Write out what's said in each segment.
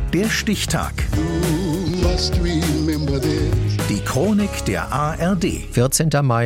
Der Stichtag. Die Chronik der ARD. 14. Mai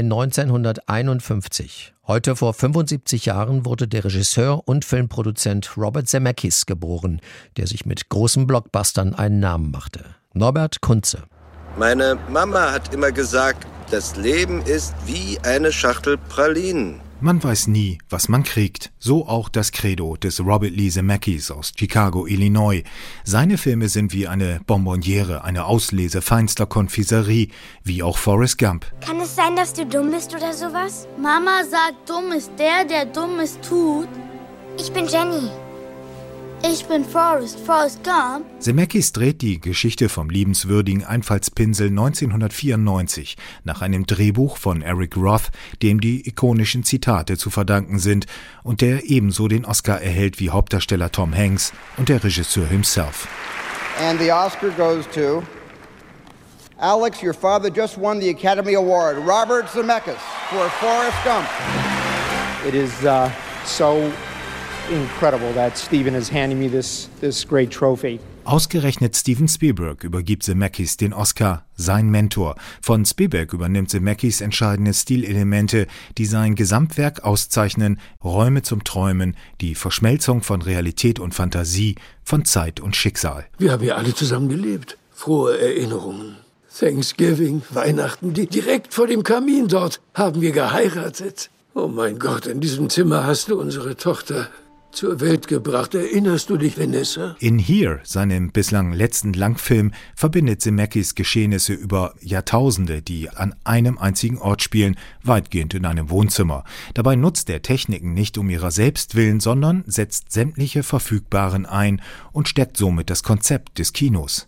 1951. Heute vor 75 Jahren wurde der Regisseur und Filmproduzent Robert Zemeckis geboren, der sich mit großen Blockbustern einen Namen machte. Norbert Kunze. Meine Mama hat immer gesagt, das Leben ist wie eine Schachtel Pralinen. Man weiß nie, was man kriegt. So auch das Credo des Robert Lee Zemeckis aus Chicago, Illinois. Seine Filme sind wie eine Bonbonniere, eine Auslese feinster Konfiserie, wie auch Forrest Gump. Kann es sein, dass du dumm bist oder sowas? Mama sagt, dumm ist der Dummes tut. Ich bin Jenny. Ich bin Forrest Gump. Zemeckis dreht die Geschichte vom liebenswürdigen Einfallspinsel 1994 nach einem Drehbuch von Eric Roth, dem die ikonischen Zitate zu verdanken sind und der ebenso den Oscar erhält wie Hauptdarsteller Tom Hanks und der Regisseur himself. And the Oscar goes to Alex, your father just won the Academy Award. Robert Zemeckis for Forrest Gump. It is so incredible that Steven is handing me this great trophy. Ausgerechnet Steven Spielberg übergibt Zemeckis den Oscar, sein Mentor. Von Spielberg übernimmt Zemeckis entscheidende Stilelemente, die sein Gesamtwerk auszeichnen: Räume zum Träumen, die Verschmelzung von Realität und Fantasie, von Zeit und Schicksal. Wir haben ja alle zusammen gelebt. Frohe Erinnerungen. Thanksgiving, Weihnachten, direkt vor dem Kamin dort haben wir geheiratet. Oh mein Gott, in diesem Zimmer hast du unsere Tochter zur Welt gebracht. Erinnerst du dich, Vanessa? In Here, seinem bislang letzten Langfilm, verbindet Zemeckis Geschehnisse über Jahrtausende, die an einem einzigen Ort spielen, weitgehend in einem Wohnzimmer. Dabei nutzt er Techniken nicht um ihrer selbst willen, sondern setzt sämtliche verfügbaren ein und stärkt somit das Konzept des Kinos.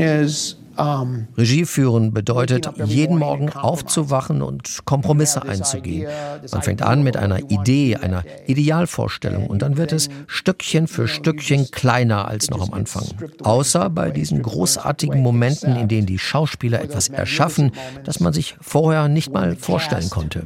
Regie führen bedeutet, jeden Morgen aufzuwachen und Kompromisse einzugehen. Man fängt an mit einer Idee, einer Idealvorstellung, und dann wird es Stückchen für Stückchen kleiner als noch am Anfang. Außer bei diesen großartigen Momenten, in denen die Schauspieler etwas erschaffen, das man sich vorher nicht mal vorstellen konnte.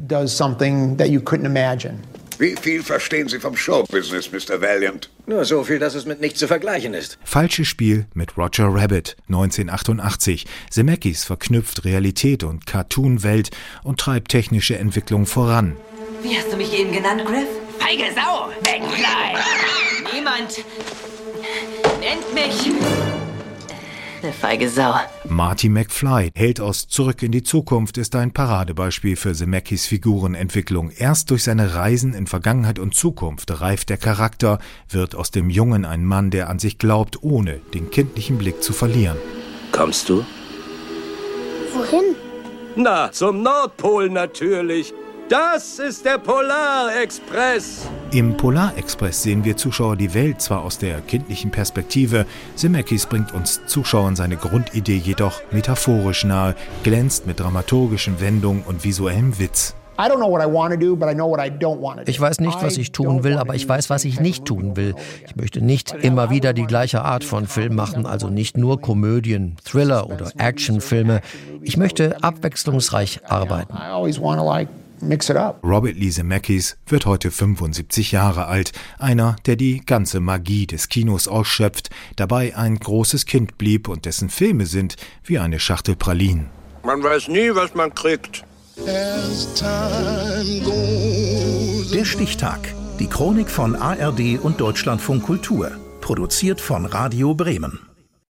Wie viel verstehen Sie vom Showbusiness, Mr. Valiant? Nur so viel, dass es mit nichts zu vergleichen ist. Falsches Spiel mit Roger Rabbit, 1988. Zemeckis verknüpft Realität und Cartoon-Welt und treibt technische Entwicklung voran. Wie hast du mich eben genannt, Griff? Feige Sau! Wegbleiben! Niemand nennt mich eine feige Sau. Marty McFly, Held aus Zurück in die Zukunft, ist ein Paradebeispiel für Zemeckis Figurenentwicklung. Erst durch seine Reisen in Vergangenheit und Zukunft reift der Charakter, wird aus dem Jungen ein Mann, der an sich glaubt, ohne den kindlichen Blick zu verlieren. Kommst du? Wohin? Na, zum Nordpol natürlich. Das ist der Polarexpress. Im Polarexpress sehen wir Zuschauer die Welt zwar aus der kindlichen Perspektive, Zemeckis bringt uns Zuschauern seine Grundidee jedoch metaphorisch nahe, glänzt mit dramaturgischen Wendungen und visuellem Witz. Ich weiß nicht, was ich tun will, aber ich weiß, was ich nicht tun will. Ich möchte nicht immer wieder die gleiche Art von Film machen, also nicht nur Komödien, Thriller oder Actionfilme. Ich möchte abwechslungsreich arbeiten. Robert Lee Zemeckis wird heute 75 Jahre alt. Einer, der die ganze Magie des Kinos ausschöpft, dabei ein großes Kind blieb und dessen Filme sind wie eine Schachtel Pralinen. Man weiß nie, was man kriegt. Der Stichtag. Die Chronik von ARD und Deutschlandfunk Kultur. Produziert von Radio Bremen.